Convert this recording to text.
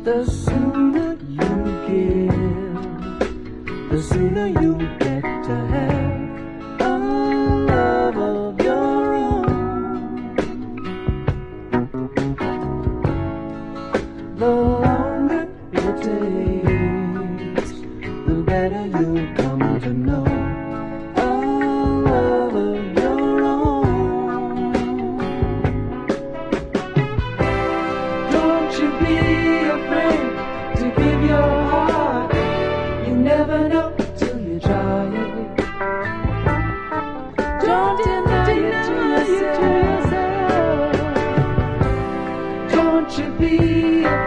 The sooner you give, the sooner you get to have a love of your own. The longer it takes, the better you come to know a love of your own. Don't you be afraid to give your heart. You never know till you try it. Don't deny it to yourself. Don't you be afraid